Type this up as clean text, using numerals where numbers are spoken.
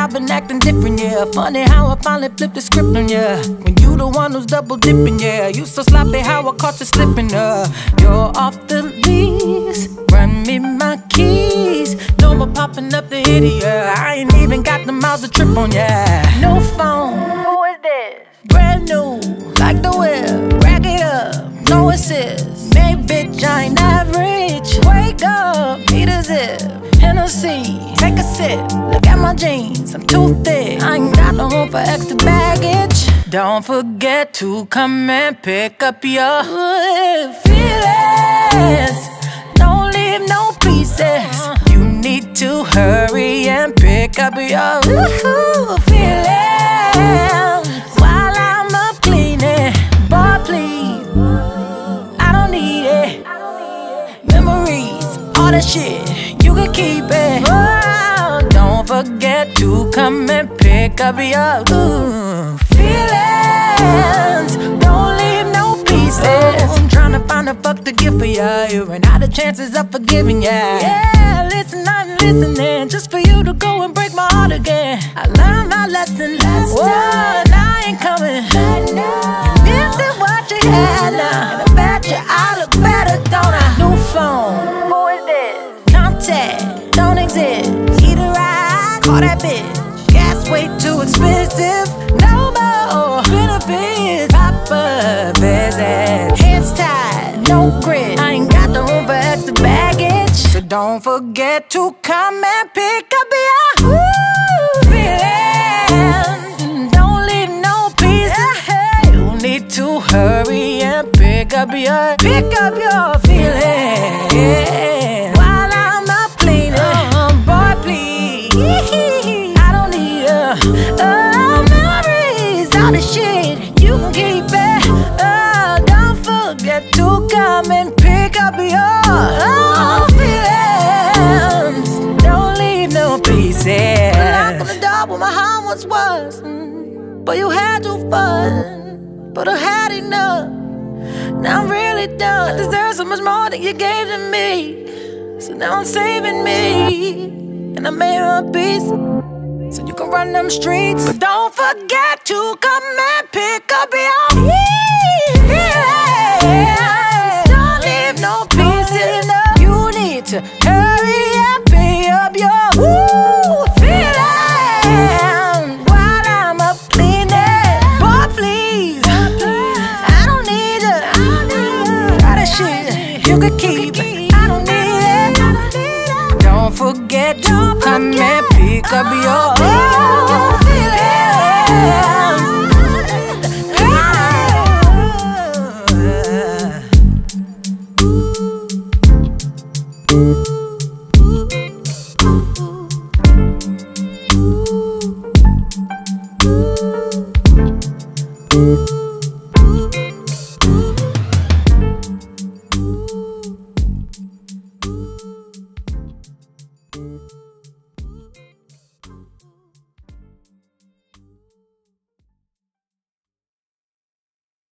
I've been acting different, yeah. Funny how I finally flipped the script on ya. When you the one who's double dipping, yeah. You so sloppy how I caught you slipping, You're off the lease, run me my keys. No more popping up the hitty, yeah. I ain't even got the miles to trip on, yeah. No phone, Who is this? brand new, like the whip. Rack it up, no assist. Hey bitch, I ain't average. Wake up, need a zip. Hennessy, take a sip. Look at my jeans, I'm too thick. I ain't got no room for extra baggage. Don't forget to come and pick up your feelings. Don't leave no pieces. You need to hurry and pick up your feelings while I'm up cleaning. Boy, please, I don't need it. Memories, all that shit, you can keep it. Oh, don't forget to come and pick up your feelings. Don't leave no pieces. I'm trying to find a fuck to give for ya. You ran out of chances of forgiving ya. Yeah, listen, I'm listening just for you to go and break my heart again. I learned my lesson last time. Now I ain't coming. You're missing what you had now. And I bet you I look better, don't I? New phone, Who is this? contact, don't exist. Either I call that bitch. Gas way too expensive. No more benefits. Proper visit. Hands tied, no grip. I ain't got the room for extra baggage. So don't forget to come and pick up your feelings. Don't leave no pieces. You need to hurry and pick up your feelings while I'm up cleaning. Boy, please, I don't need memories, all the shit, you can keep it. Don't forget to come and pick up your feelings. Don't leave no pieces. Knock on the door where my heart once was, but you had too fun, but I had enough. Now I'm really done. I deserve so much more than you gave to me. So now I'm saving me, and I made a peace, so you can run them streets. But don't forget to come and pick up your feelings. Don't leave no pieces. You need to hurry and pick up your feelings while I'm up cleaning. Boy, please, I don't need it. All that shit, you can keep it. I don't need it. Don't forget to come and pick up your